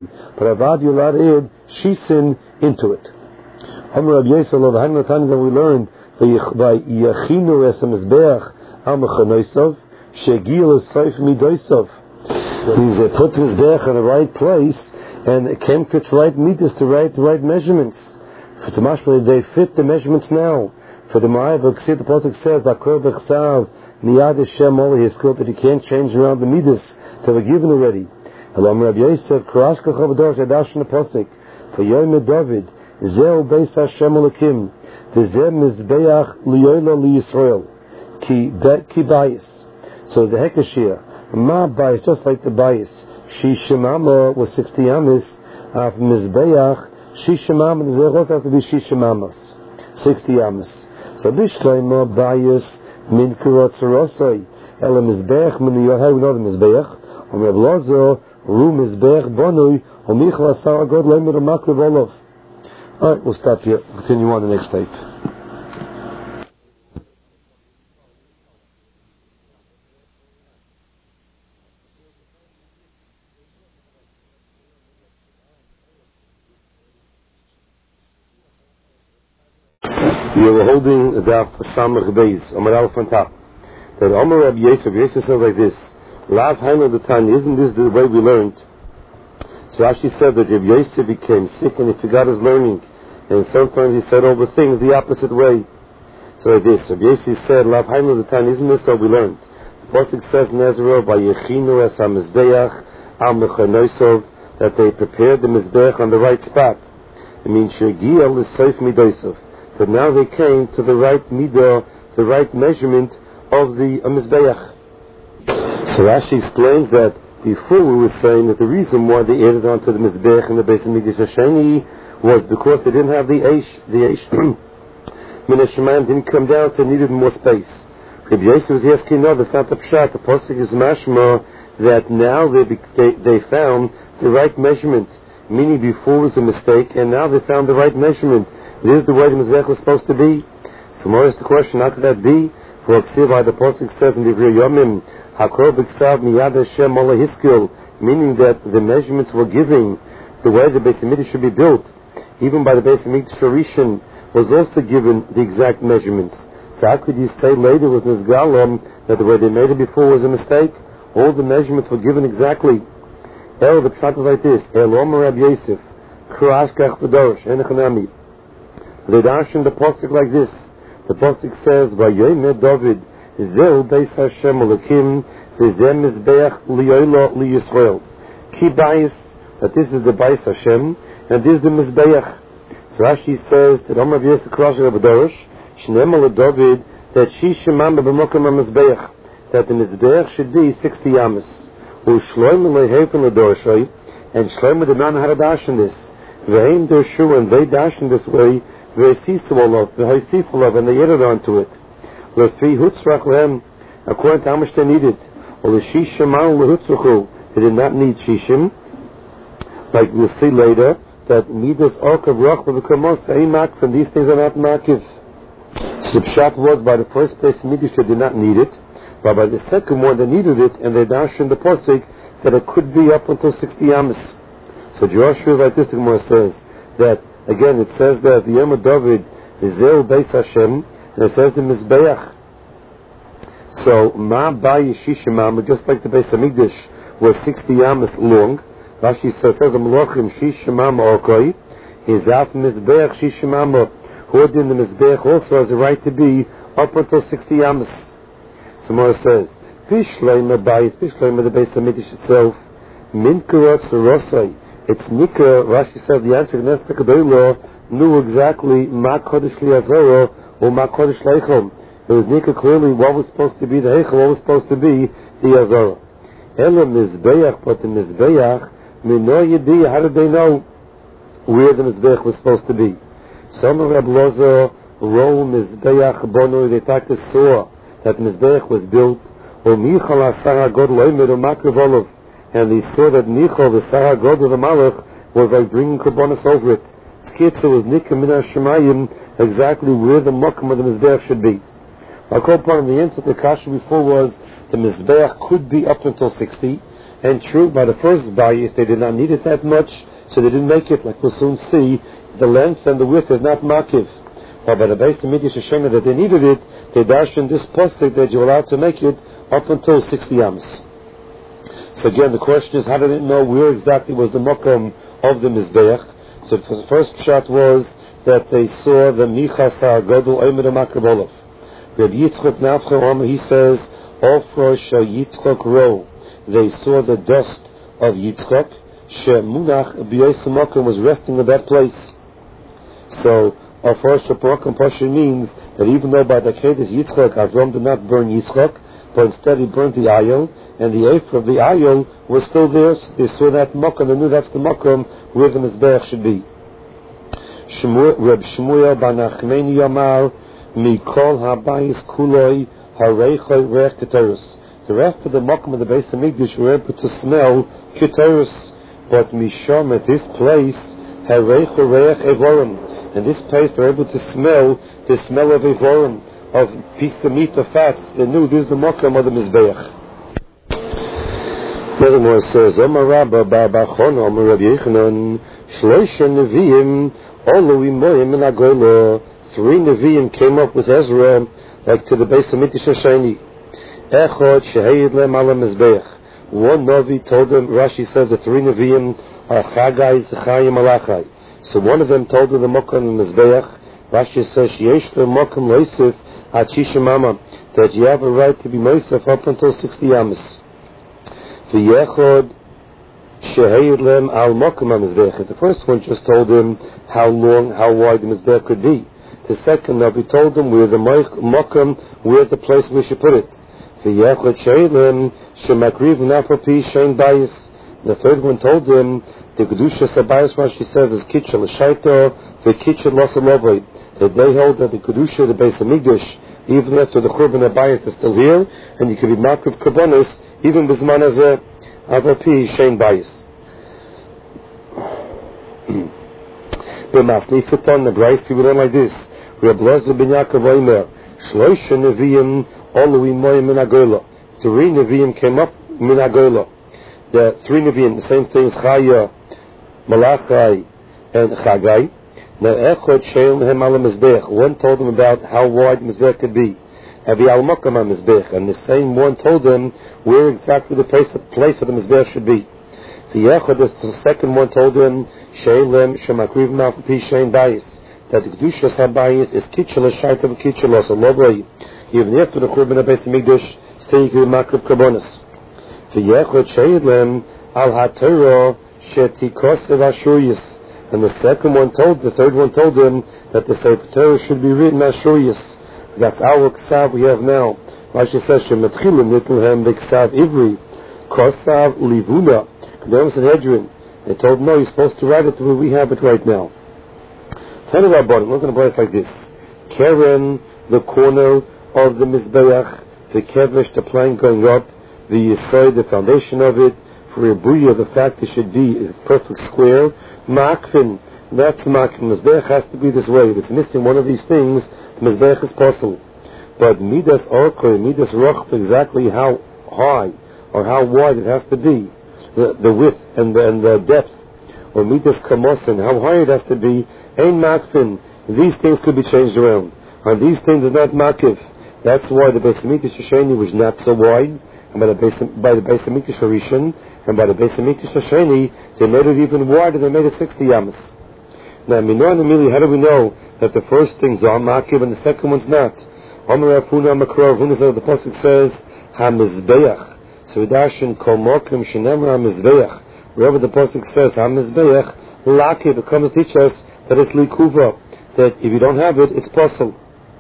But Avad you're allowed to add shisin into it. Amar Rabbi Yosef, that we learned by Yachinu es HaMizbeach al Mechanosav Shegil es Soif Midosav. Means they put the Mizbeach in the right place and it came to its right meters, to the right measurements. For the mashma, they fit the measurements now. For the Ma'av, the Pasuk says, Akor b'chsav miyad Hashem all his skill, that he can't change around the meters that were given already. Elam Rabbi Yosef, Karash Kachavador, Shadash in the Pasuk, for Yom David, Zeu Beis Hashem Elokim, V'zeh Mizbeach Liyola Liyisrael, Ki Bayis. So the Hekashir, Ma Bayis, just like the Bayis, Shishimama was 60 amis, of Mizbeach, Shishimama, the Zerot have to be Shishimamas, 60 amis. So Bishleima Bayis, Min Kurot Sarosai, Ela Mizbeach, Min Yohai, we know the Mizbeach, Om Reb Lozo, Ru Mizbeach Bonui, Om Michal Asar God Leimer Makriv Olav. Alright, we'll stop here. Continue on the next tape. We were holding the Samach Beis, Amar Aleph on top. That Amar Rabbi Yosef says like this, Lav Hainu the Tanya, isn't this the way we learned? So Rashi said that Rabbi Yosef became sick and he forgot his learning. And sometimes he said all the things the opposite way. So like this, Rabbi Yosef said, Lav Hainu the Tanya, isn't this what we learned? The Pasuk says in Ezra, by Yechinu es HaMizbeach al Mechanosav, that they prepared the Mizbeach on the right spot. It means Shegiel is Soif Midosav. That now they came to the right midah, the right measurement of the Mizbeach. So Rashi explains that before we were saying that the reason why they added on to the Mizbeach and the Beis Hamikdash Hasheni was because they didn't have the Eish Min HaShemayim didn't come down, so they needed more space. Rabbi Yosef was asking, no, that's not the pshat. The pasuk is mashma that now they found the right measurement, meaning before was a mistake, and now they found the right measurement. This is the way the Mizbeach was supposed to be. So more is the question, how could that be? For the pasuk says in the Yomim, Hakor b'ksav miyad Hashem ola hiskil, meaning that the measurements were giving the way the Beis Hamikdash should be built. Even by the Beis Hamikdash Rishon was also given the exact measurements. So how could you say later with Nizgalam that the way they made it before was a mistake? All the measurements were given exactly. The pshat is like this: El Omer Rabbi Yosef, Karash Kach B'Dorosh, Enechanami. They darshan the pasuk like this. The pasuk says, "Vayomer David, Zeu Beis Hashem Elokim, V'zeh Mizbeach Liyola Liyisrael." Ki Bayis, that this is the Beis Hashem, and this is the Mizbeach. So Rashi says that Omer Rabbi Yosef Karash B'Dorosh, Shneimah David, that Shishimam B'Mokem HaMizbeach, that the Mizbeach should be 60 amas. U'Shloimeh Lehefen LeDorshoi, and Shloimeh did not know how to darshan this. V'heim Dorshu, and they darshan this way. And they added onto it. According to how much they needed. They did not need shishim. Like we'll see later, that midas orkav roch v'v'kamos from these things are not makiv. So the pshat was by the first place midas they did not need it, but by the second one they needed it, and they dashed in the pasuk that it could be up until 60 amas. So Joshua like this, the Gemara says that. Again, it says that the Yom David is Zeu Beis Hashem, and it says the Mizbeach. So, Ma Bayi Shishimam, just like the Beis Hamikdash was 60 amas long, Rashi says the Malachim Shishimam Orkoi, is Af Mizbeach Shishimam, who in the Mizbeach also has the right to be up until 60 amas. So more says, Pishleima Bayis, Pishleima the Beis Hamikdash itself, Min Kurot Sarosai. It's Nikra, Rashi said the answer to Nesta Kadoilo knew exactly Ma Kodesh Liazoro or Ma Kodesh Leichom. It was Nikra clearly what was supposed to be the Heichel, what was supposed to be the Yazoro. Ela Mizbeach, but the Mizbeach, Mino Yedi, how did they know where the Mizbeach was supposed to be? Some of Reb Lozo, Ro Mizbeach Bono, they thought they saw that Mizbeach was built, or Michal Asara God Loimed, or Makriv Olav. And they saw that Nichol, the Sarah God of the Malach, was like bringing Korbanos over it. Skitza was Nikim Min HaShemayim, exactly where the Mokum of the Mizbeach should be. I'll call upon the answer to the Kasha before was the Mizbeach could be up until 60, And true, by the first bias, they did not need it that much, so they didn't make it. Like we'll soon see, the length and the width is not makiv. But by the base of Midrash Hashem that they needed it, they dashed in this postic that you're allowed to make it up until 60 ams. So again, the question is, how did it know where exactly was the makom of the Mizbeach? So the first shot was that they saw the Michas HaGadol Omer HaMakrib Olav. Rabbi Yitzchok Nafcha Omer, he says, Ofro Shal Yitzchok Ro. They saw the dust of Yitzchok. Shemunach B'yos HaMakom was resting in that place. So, our first Shaparakim Pasha means that even though by the Kedah Yitzchok, Avram did not burn Yitzchok, but instead he burnt the Ayol, and the Ephah of the Ayol was still there. So they saw that Makom, they knew that's the Makom where the Mizbeach should be. Reb Shmuel Bar Nachmani Yamar Mikol Habayis Kuloi Hareichoi Reich Keteris. The rest of the Makom of the Beis Hamikdash were able to smell Keteris, but Misham at this place Hareichoi Reich Evorim. And this place they were able to smell the smell of Evorim, of piece of meat or fats. They knew this is the Makom of the Mizbeach. Furthermore, it says, Omar Rabba Ba'Bachon Omar Rabbi Yechanan Shloisha Nevi'im Olu Imoyim in Agoylo. 3 Nevi'im came up with Ezra, like to the base of Midrash Hasheni. Echod Shehayid Lem Ala Mizbeach. One Navi told them, Rashi says the 3 Nevi'im are Chagai, Zechai, and Malachai. So one of them told them the Makom of Mizbeach. Rashi says, Yesh le Makom Loisif at Shishamama, that you have a right to be Moisef up until 60 Amos. V'yechod Shehayid Lem Al Makom HaMizbeach. The first one just told him how long, how wide the Mizbeach could be. The second Navi told them where the Makom, where the place we should put it. V'yechod Shehayid Lem Shemakriv Nafapi Shein Bayis. The third one told them the Kedusha Sabayis, what she says is Kitchel Shaito, the Kitchel Losalovoi. That they hold that the Kedusha, the Beis Hamikdash, even after the Churban Abayis is still here, and you can be Makriv Kabbonis, even Bizman as a Avapi Shein Bayis. B'masni Satan, the Bryce, we learn like this. We have Lozer Ben Yaakov Omer, Shloisha Nevi'im, Olu Imoyim Min Agoylo. 3 Nevi'im came up Min Agoylo. The 3 Nevi'im, the same thing as Chaya, Malachai, and Chagai. Now, Echod Sheil Nehem Ala Mizbeach. One told them about how wide the Mizbeach could be. Avi Al Makom HaMizbeach. And the same one told them where exactly the place of the Mizbeach should be. The Echod, the second one told them, Sheilem Shemakriv Nafapi Shein Bayis. That the Kedusha Sabayis is Kitchel Shaita V'Kitchel Osa Lobrei. Even after the Churban Beis Hamikdash, still you can be Makrib Karbonis. The Echod Sheilem Al HaTorah Shetikosev Ashuriyas. And the third one told them that the Sefer Torah should be written Ashuriyas. That's our Ksav we have now. Rashi says, Shemetchilim Nitulhem B'Ksav Ivri, Kosav Livuna, Kedemus and Hedrin. They told him, no, you're supposed to write it the way we have it right now. Tell our bottom, we're going to place like this. Keren, the corner of the Mizbeach, the Kevesh, the plank going up, the Yesod, the foundation of it, for a buya, the fact it should be is perfect square. Makfin, that's Makfin. Mizbeach has to be this way. If it's missing one of these things, the Mizbeach is possible. But Midas Orkoi, Midas Roch, exactly how high or how wide it has to be, the width and the depth, or Midas Kamosin, how high it has to be, Ein Makfin. These things could be changed around. And these things are not Makiv. That's why the Beis Hamikdash Hasheni was not so wide. And by the Beis Hamikdash Harishon, and by the Beis Hamikdash Hasheni, they made it even wider. They made it 60 yamas. Now, Minon and Mili, how do we know that the first things are Makiv and the second one's not? Omer Apuna Makrov, the Pasuk says, HaMizbeach. So we dash in Kol Mokim Shenemar HaMizbeach. Wherever the Pasuk says HaMizbeach, Lakiv, it comes to teach us that it's Likuva, that if you don't have it, it's possible.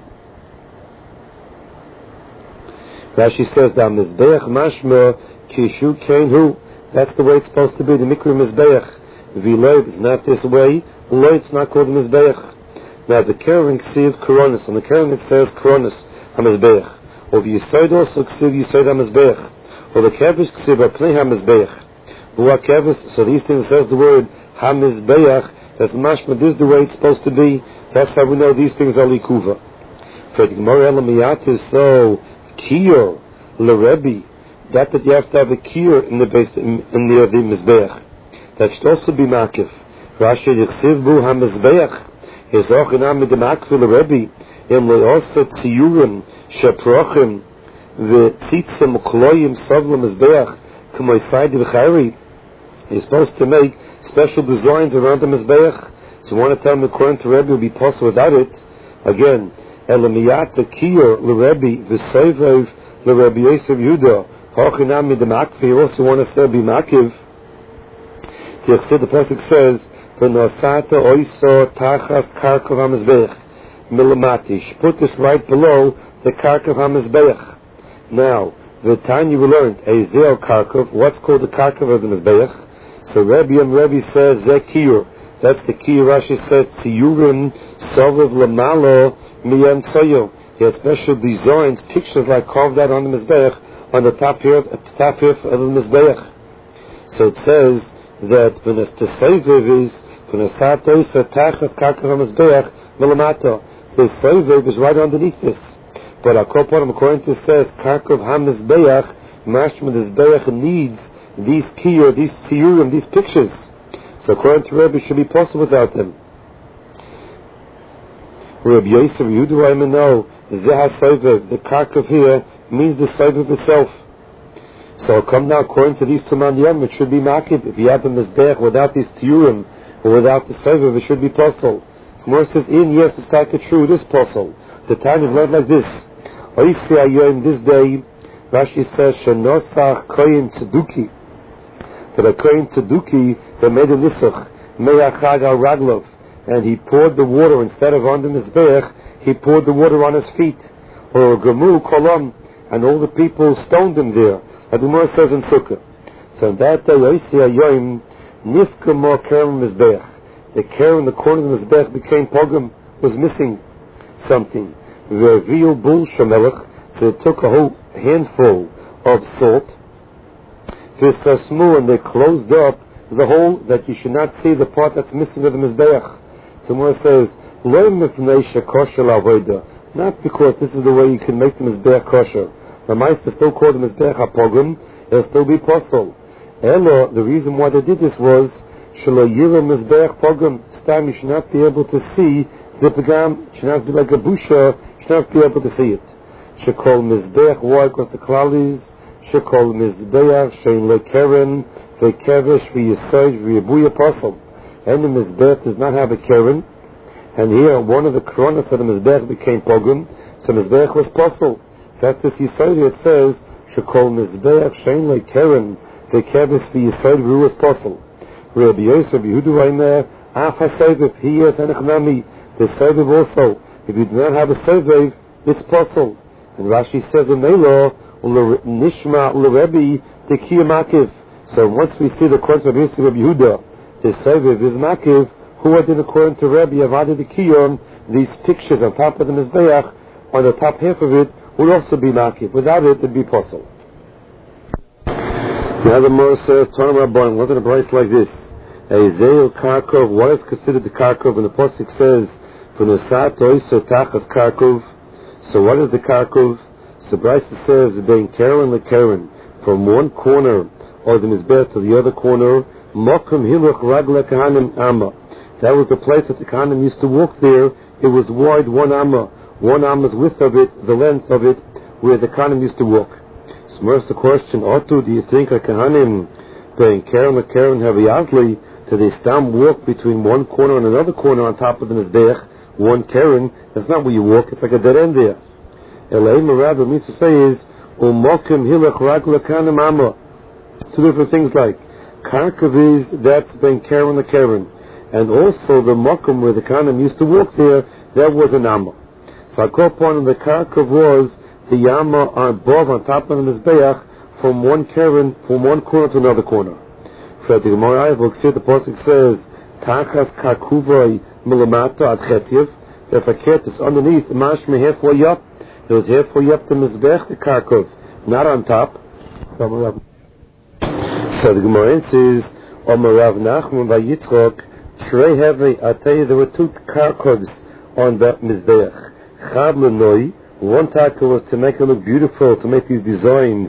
Rashi says that Mizbeach Mashma Kishu Kenhu. That's the way it's supposed to be. The Mikra Mizbeach. V'loid is not this way. Loid it's not called Mizbeach. Now the Keren Ksiv Koronis. On the Keren it says Koronis HaMizbeach. Or the Yisod also Ksiv Yisod HaMizbeach. Or the Kevish Ksiv Apnei HaMizbeach. Buah Kevish. So these things says the word HaMizbeach. That's Mashma. This is the way it's supposed to be. That's how we know these things are Likuva. For the Gemara Elamiyat is so Kiyo L'Rebbe that you have to have a kiyur in the base, in near the mizbeach. That should also be makif. Rashi yichsiv bu ha-mizbeach. He's auch in Amid Makvil Rebbe. Also tziyurim sheprochim v'tzitzim ukloyim sovlam mizbeach k'moisaydi v'chayri. He's supposed to make special designs around the mizbeach. So you want to tell him according to Rebbe will be possible without it. Again, elamiyat kiyur l'Rebbe v'soivev l'Rebbe Yosef Yehuda hochinam midamakvi. You also want to say be makiv. The pasuk says v'nosata oiso tachas karkav hamizbeach milamatish. Put this right below the karkav hamizbeach. Now the time you learned Ezel karkav. What's called the karkav of the mizbeach? So Rebbe says zekiyur. That's the key. Rashi says tziyurim sovev lamalo miyam soyo. He had special designs, pictures like carved out on the mizbeach, on the top here, at the top here of the mizbeach. So it says that when it's tesevev is when it's satoisa tachas karkav mizbeach milamato. The sevev is right underneath this. But according to it says karkav hamizbeach, mashma the mizbeach needs these kiyur, these tziyurim, these pictures. So according to Rebbe, it should be possible without them. Rabbi Yosef Yehuda, I know Zeh HaSovev, the karkav here means the sovev itself. So come now, according to these two maniyam, it should be makib. If you have the mizbeach without these tiyurim or without the sovev, it should be possible. More says yes, it's like a true. It is possible. The time is read like this. Oisi ayoim, this day, Rashi says shenosach koyin tzeduki. That a koyin tzeduki, they made a nisuch meyachag al raglov, and he poured the water instead of on the mizbeach. He poured the water on his feet, or gamu kolam, and all the people stoned him there. As the Gemara says in Sukkah. So on that day, Oisi ayoim nifka mo kerem mizbeach. The care in the corner of the mizbeach became pogrom, was missing something. Reveal bull shemelech. So they took a whole handful of salt. And they closed up the hole that you should not see the part that's missing of the mizbeach. Someone says, not because this is the way you can make the mizbeach kosher. The Meister still called the mizbeach a pogrom, it'll still be possible. Elo, the reason why they did this was, mizbeach pogrom, stam, you should not be able to see the pagam, it should not be like a busha, you should not be able to see it. Shekol mizbeach, why? Because the klal is, Shekol mizbeach shein lekeren vekevesh v'yisod v'yibuy apostle. And the mizbeach does not have a keren. And here one of the kronos of the mizbeach became pogrom, so mizbeach was apostle. That's this yisod. It says Shekol mizbeach shein lekeren vekevesh v'yisod v'yibuy apostle. Rabbi Yosef Yehuda Reimer af hasevev he is enechnami the sevev also. If you do not have a sevev, it's apostle. And Rashi says in Melo Nishma l'Rebbe the kiyur makiv. So once we see the according to Rabbi Yehuda, the sevev is makiv. Who did according to Rabbi Avadi the kiyur? These pictures on top of the mizbeach, on the top half of it, would also be makiv. Without it, it'd be possible. Now the Moshe says, Torah Rabban, look at a place like this. Ezel karkov, what is considered the karkov? And the pasuk says, "V'nosat oiso tachas karkov." So what is the karkov? So Brisa says, "Bein keren lekeren," from one corner of the mizbeach to the other corner. Mokum hiluch ragle kahanim amma. That was the place that the kahanim used to walk there. It was wide, one amma's width of it, the length of it, where the kahanim used to walk. So where's the question? Otu, do you think a kahanim bein keren lekeren have yazli? So they stam walk between one corner and another corner on top of the mizbeach, one keren. That's not where you walk. It's like a dead end there. Elaim rather means to say is umokim hilach ragla kanim amma. Two different things like karkav is that's been keren the keren, and also the mokum where the kanim used to walk there, that was an amma. So I call upon the karkav was the yama above on top of the mizbeach from one keren, from one corner to another corner. The Gemara will see the pasuk says tachas karkuvoi milamata ad chetziv. The faket is underneath mashme halfway up. It was halfway up the mizbech, the karkov, not on top. So the Gemara says Omer Rav Nachman vayitzchok shrei heavy. I tell you, there were two karkovs on that mizbech. Chad lenoi. One taka was to make it look beautiful, to make these designs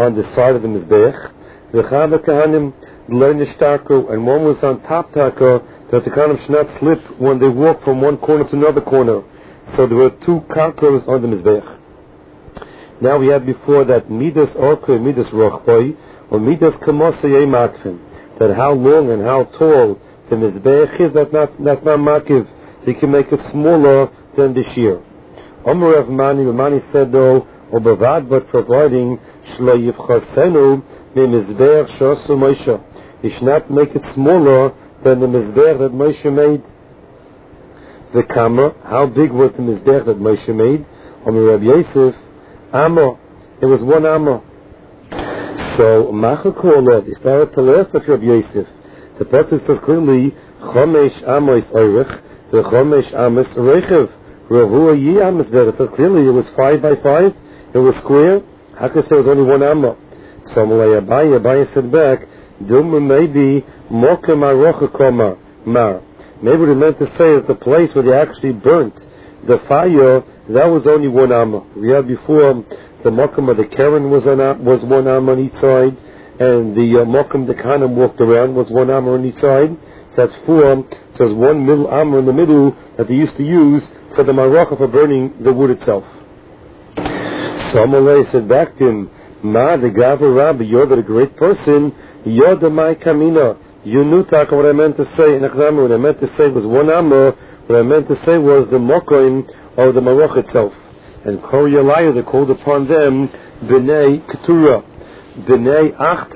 on the side of the Mizbech. The Chava Kahanim learned the Shtarko, and one was on top Taka, that the Kahanim should not slip when they walk from one corner to another corner. So there were two conquerors on the Mizbech. Now we had before that Midas Orkoi, Midas Rochboi, or Midas Kamosayei Makfin, that how long and how tall the Mizbech is, that's not Makiv. So you can make it smaller than the shear. Omer of Mani said though, Obavad, but providing Shlo Yivchasenu, the Mizbech Shosu Moshe. You should not make it smaller than the Mizbech that Moshe made. The Kama, how big was the Mizbech that Moshe made? Omer Rabbi Yosef, Amo. It was one Amo. So, Machakolot, he started to laugh at Rabbi Yosef. The passage says clearly, Chomesh Amos Oirech, the Chomesh Amos Reichev. Rahu Yi Amos there. It says clearly it was 5 by 5, it was square. How could I say it was only one Amo? So, Abaye said back, Duma maybe Mokem Arocha Koma Mar. Maybe what he meant to say is the place where they actually burnt the fire, that was only one Amma. We had before the Mokum of the Karen was one Amma on each side, and the Mokum the Khanim walked around was one Amma on each side. So that's 4. So there's one middle Amma in the middle that they used to use for the Maracha for burning the wood itself. So Amalei said back to him, Ma the Gava Rabbi, you're the great person, you're the my Kamina. You knew Taka what I meant to say in Akhdama. What I meant to say was one Amma. What I meant to say was the Mokoim of the Marach itself. And Koryalaya, they called upon them B'nai Keturah, B'nai Achta.